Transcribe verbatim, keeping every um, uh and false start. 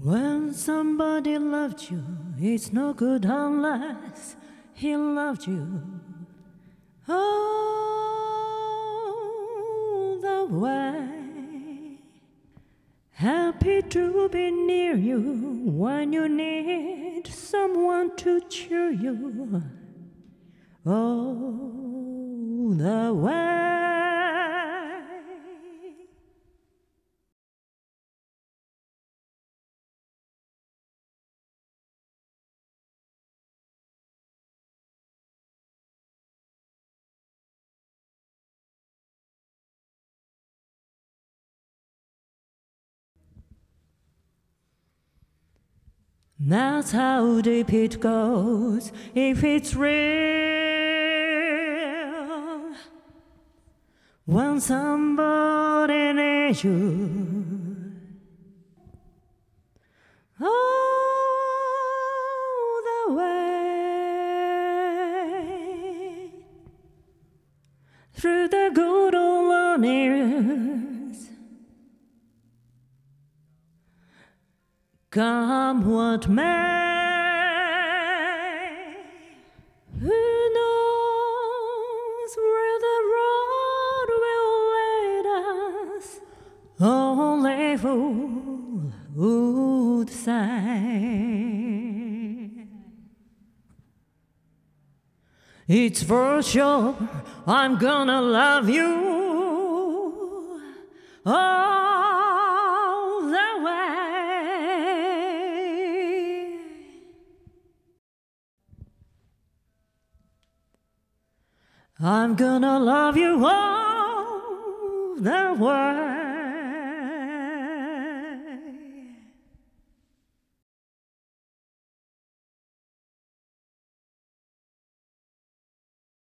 When somebody loved you, it's no good unless he loved you all the way. Happy to be near you when you need someone to cheer you all the way. That's how deep it goes if it's real. When somebody needs you all the way through the good old years. Come what may, who knows where the road will lead us? Only fool would say. It's for sure I'm gonna love you all the way. I'm gonna love you all the way.